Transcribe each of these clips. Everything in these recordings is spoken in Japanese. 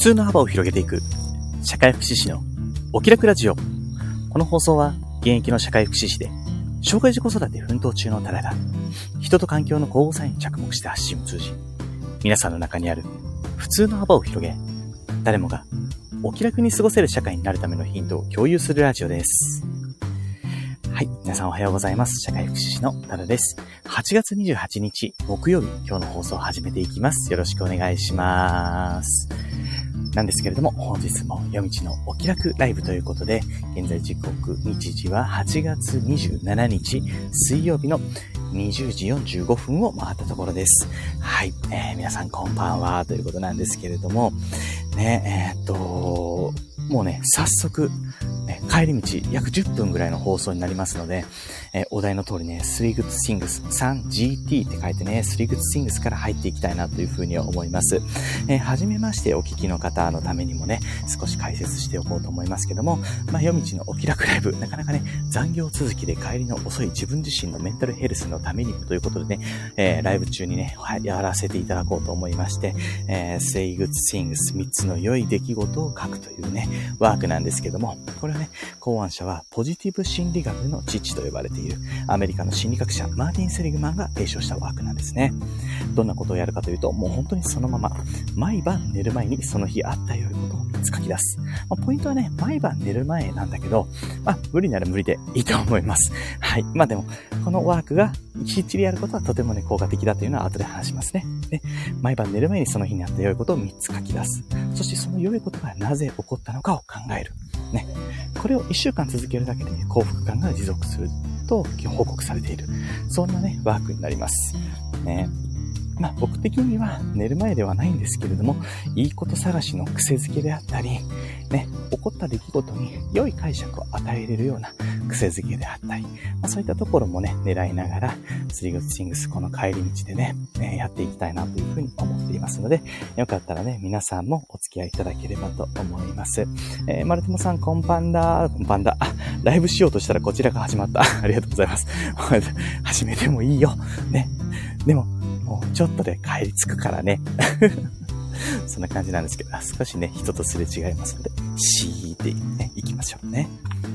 通の幅を広げていく社会福祉士のお気楽ラジオ。この放送は現役の社会福祉士で障害児子育て奮闘中のタラが人と環境の交互作用に着目して発信を通じ、皆さんの中にある普通の幅を広げ、誰もがお気楽に過ごせる社会になるためのヒントを共有するラジオです。はい、皆さんおはようございます。社会福祉士のタラです。8月28日木曜日、今日の放送を始めていきます。よろしくお願いします。なんですけれども、本日も夜道のお気楽ライブということで、現在時刻日時は8月27日水曜日の20時45分を回ったところです。はい、皆さんこんばんはということなんですけれども、ね、もうね、早速、帰り道約10分ぐらいの放送になりますので、お題の通りね、3 Good Things 3GT って書いてね、3 Good Things から入っていきたいなというふうに思います。はじめましてお聞きの方のためにもね、少し解説しておこうと思いますけども、夜道のお気楽ライブ、なかなかね、残業続きで帰りの遅い自分自身のメンタルヘルスのためにもということでね、ライブ中にね、やらせていただこうと思いまして、Say Good Things 3つの良い出来事を書くというね、ワークなんですけども、これはね、考案者はポジティブ心理学の父と呼ばれているアメリカの心理学者マーティン・セリグマンが提唱したワークなんですね。どんなことをやるかというと、もう本当にそのまま毎晩寝る前にその日あった良いことを3つ書き出す。ポイントはね、毎晩寝る前なんだけど、無理なら無理でいいと思います。はい。でも、このワークがきっちりやることはとてもね、効果的だというのは後で話しますね。で、毎晩寝る前にその日にあった良いことを3つ書き出す。そしてその良いことがなぜ起こったのかを考える。ね。これを1週間続けるだけで幸福感が持続すると報告されている。そんなね、ワークになります。ね。僕的には寝る前ではないんですけれども、いいこと探しの癖づけであったり、ね、起こった出来事に良い解釈を与えれるような癖づけであったり、そういったところもね、狙いながら、3 Good Things この帰り道でね、やっていきたいなというふうに思っていますので、よかったらね、皆さんもお付き合いいただければと思います。マルテモさん、こんばんだ。こんばんだ。ライブしようとしたらこちらが始まった。ありがとうございます。始めてもいいよ。ね。でもうちょっとで帰り着くからね。そんな感じなんですけど、少しね、人とすれ違いますので、シーってね、行きましょうね。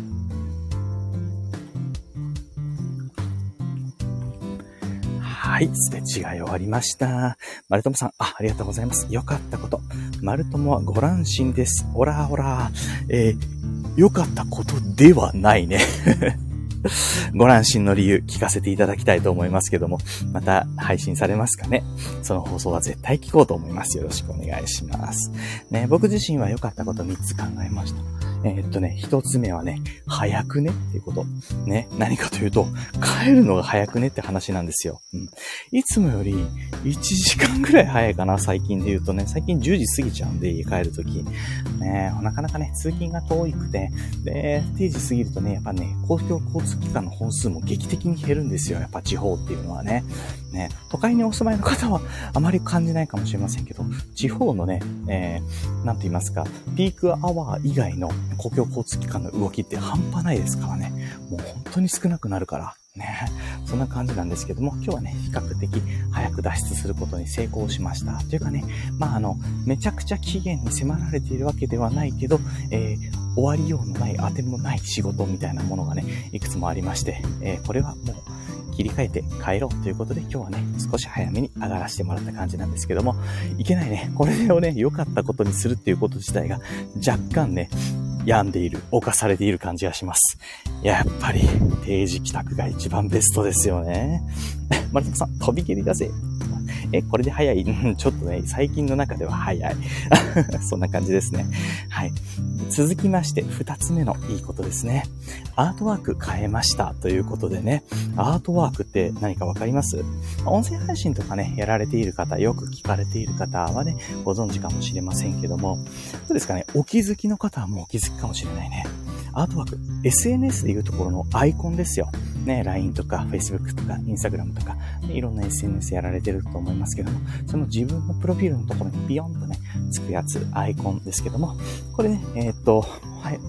はい、すれ違い終わりました。マルトモさん、ありがとうございます。よかったこと。マルトモはご乱心です。オラオラ。よかったことではないね。ご乱心の理由聞かせていただきたいと思いますけども、また配信されますかね。その放送は絶対聞こうと思います。よろしくお願いします。ね、僕自身は良かったこと3つ考えました。1つ目はね、早くねっていうこと。ね、何かというと、帰るのが早くねって話なんですよ。いつもより1時間ぐらい早いかな、最近で言うとね。最近10時過ぎちゃうんで、家帰るとき。ね、なかなかね、通勤が遠くて、で、定時過ぎるとね、やっぱね、公共交通機関の本数も劇的に減るんですよ。やっぱ地方っていうのはね。ね、都会にお住まいの方はあまり感じないかもしれませんけど、地方のね、なんて言いますか、ピークアワー以外の公共交通機関の動きって半端ないですからね。もう本当に少なくなるから。ね、そんな感じなんですけども、今日はね、比較的早く脱出することに成功しました。というかね、めちゃくちゃ期限に迫られているわけではないけど、終わりようのない、当てもない仕事みたいなものがね、いくつもありまして、これはもう切り替えて帰ろうということで、今日はね、少し早めに上がらせてもらった感じなんですけども、いけないね。これをね、良かったことにするっていうこと自体が若干ね、病んでいる、侵されている感じがします。やっぱり定時帰宅が一番ベストですよね。マルトさん、飛び蹴りだぜ。これで早い？ちょっとね、最近の中では早い。そんな感じですね。はい。続きまして、2つ目のいいことですね。アートワーク変えましたということでね、アートワークって何かわかります？音声配信とかね、やられている方、よく聞かれている方はね、ご存知かもしれませんけども、どうですかね、お気づきの方はもうお気づきかもしれないね。アートワーク、SNS でいうところのアイコンですよ。ね、LINE とか Facebook とか Instagram とか、いろんな SNS やられてると思いますけども、その自分のプロフィールのところにビヨンとね、つくやつ、アイコンですけども、これね、はい、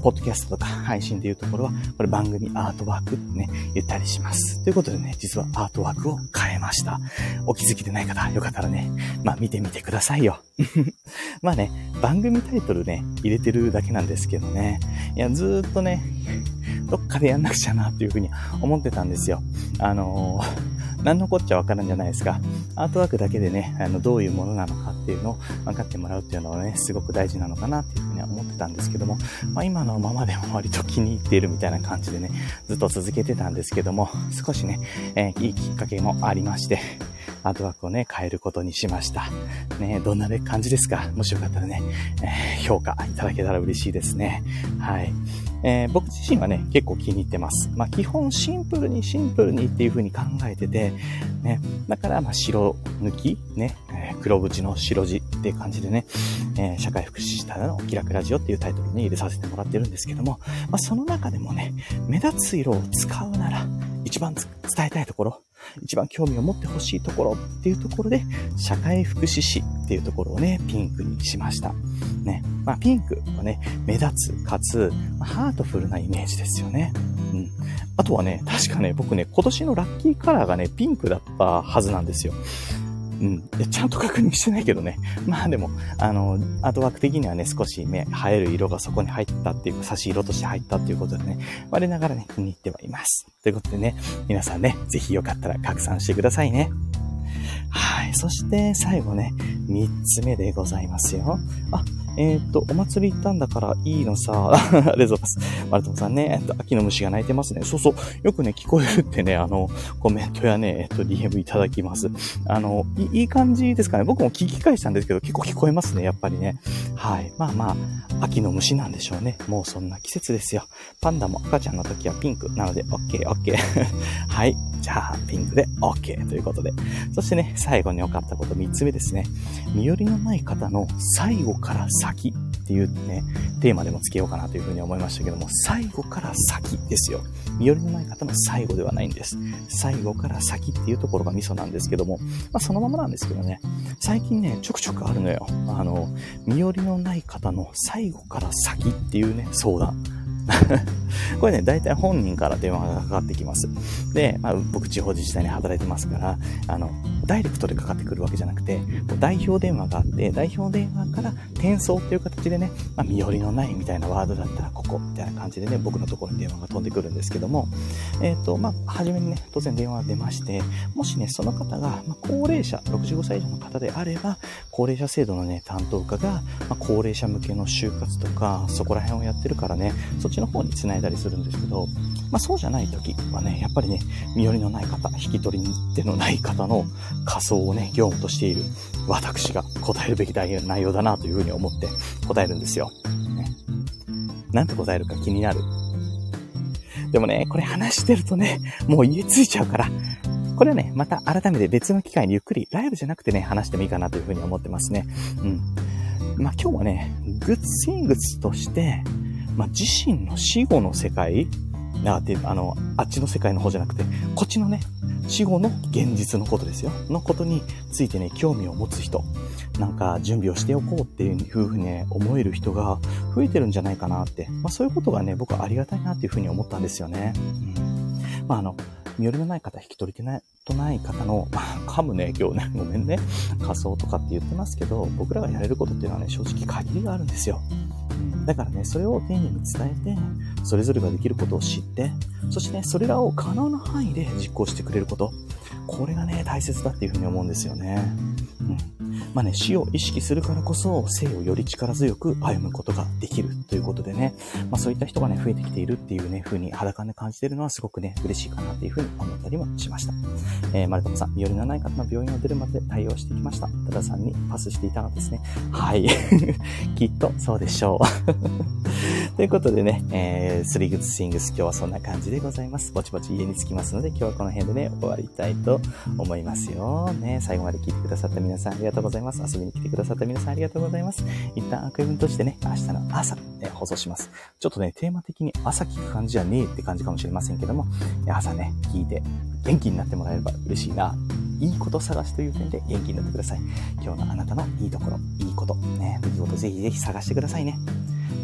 ポッドキャストとか配信でいうところは、これ番組アートワークってね、言ったりします。ということでね、実はアートワークを変えました。お気づきでない方、よかったらね、見てみてくださいよ。番組タイトルね、入れてるだけなんですけどね。いや、ずーっとね、どっかでやんなくちゃなっていうふうに思ってたんですよ。何のこっちゃわからんじゃないですか。アートワークだけでね、どういうものなのかっていうのを分かってもらうっていうのはね、すごく大事なのかなっていうふうには思ってたんですけども、今のままでも割と気に入っているみたいな感じでね、ずっと続けてたんですけども、少しね、いいきっかけもありまして、アートワークをね、変えることにしました。ね、どんな感じですか？もしよかったらね、評価いただけたら嬉しいですね。はい。僕自身はね、結構気に入ってます。基本シンプルにっていう風に考えてて、ね、だから白抜き、ね、黒縁の白地っていう感じでね、社会福祉士ただの気楽ラジオっていうタイトルに入れさせてもらってるんですけども、その中でもね、目立つ色を使うなら、一番伝えたいところ、一番興味を持ってほしいところっていうところで、社会福祉士っていうところをね、ピンクにしました。ね。ピンクはね、目立つ、かつ、ハートフルなイメージですよね。うん。あとはね、確かね、僕ね、今年のラッキーカラーがね、ピンクだったはずなんですよ。うん。ちゃんと確認してないけどね。でも、アートワーク的にはね、少し映える色がそこに入ったっていうか、差し色として入ったっていうことでね、我ながらね、気に入ってはいます。ということでね、皆さんね、ぜひよかったら拡散してくださいね。はい。そして最後ね、3つ目でございますよ。お祭り行ったんだからいいのさ。ありがとうございます。マルトモさんね、秋の虫が鳴いてますね。そうそう。よくね、聞こえるってね、コメントやね、DM いただきます。いい感じですかね。僕も聞き返したんですけど、結構聞こえますね、やっぱりね。はい。秋の虫なんでしょうね。もうそんな季節ですよ。パンダも赤ちゃんの時はピンクなので、OK。はい。じゃあ、ピンクで OK ということで。そしてね、最後に分かったこと3つ目ですね。身寄りのない方の最後から先っていうね、テーマでもつけようかなというふうに思いましたけども、最後から先ですよ。身寄りのない方の最後ではないんです。最後から先っていうところがミソなんですけども、そのままなんですけどね、最近ね、ちょくちょくあるのよ。身寄りのない方の最後から先っていうね、相談。これね、大体本人から電話がかかってきます。で、僕地方自治体に働いてますから、ダイレクトでかかってくるわけじゃなくて、代表電話があって、代表電話から転送っていう形でね、身寄りのないみたいなワードだったらここ、みたいな感じでね、僕のところに電話が飛んでくるんですけども、初めにね、当然電話が出まして、もしね、その方が、高齢者、65歳以上の方であれば、高齢者制度のね、担当課が、高齢者向けの就活とか、そこら辺をやってるからね、そっちの方に繋いだりするんですけど、そうじゃない時はね、やっぱりね、身寄りのない方、引き取り手のない方の仮想をね、業務としている私が答えるべき内容だなというふうに思って答えるんですよ。ね、なんて答えるか気になる。でもね、これ話してるとね、もう家ついちゃうから、これはね、また改めて別の機会にゆっくり、ライブじゃなくてね、話してもいいかなというふうに思ってますね。今日はね、グッズイングッズとして、自身の死後の世界、あっちの世界の方じゃなくて、こっちのね、死後の現実のことですよ。のことについてね、興味を持つ人、なんか準備をしておこうっていうふうにね、思える人が増えてるんじゃないかなって。そういうことがね、僕はありがたいなっていうふうに思ったんですよね。身寄りのない方、引き取り手とない方の、噛むね、今日ね、ごめんね、仮想とかって言ってますけど、僕らがやれることっていうのはね、正直限りがあるんですよ。だからね、それを丁寧に伝えて、それぞれができることを知って、そしてね、それらを可能な範囲で実行してくれること。これがね、大切だっていうふうに思うんですよね。死を意識するからこそ、生をより力強く歩むことができるということでね、そういった人がね、増えてきているっていうね、ふうに肌感で感じているのはすごくね、嬉しいかなっていうふうに思ったりもしました。マルコムさん、身寄りのない方の病院を出るまで対応してきました。多田さんにパスしていたのですね。はい。きっとそうでしょう。ということでね、3 Good Things 今日はそんな感じでございます。ぼちぼち家に着きますので、今日はこの辺でね、終わりたいと思いますよ。ね、最後まで聞いてくださった皆さんありがとうございます。遊びに来てくださった皆さんありがとうございます。一旦アーカイブとしてね、明日の朝、放送します。ちょっとね、テーマ的に朝聞く感じじゃねえって感じかもしれませんけども、朝ね、聞いて元気になってもらえれば嬉しいな。いいこと探しという点で元気になってください。今日のあなたのいいところ、いいこと、ね、出来事ぜひぜひ探してくださいね。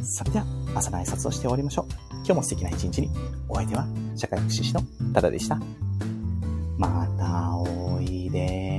それでは朝の挨拶をして終わりましょう。今日も素敵な一日に。お相手は社会福祉士の多田でした。またおいで。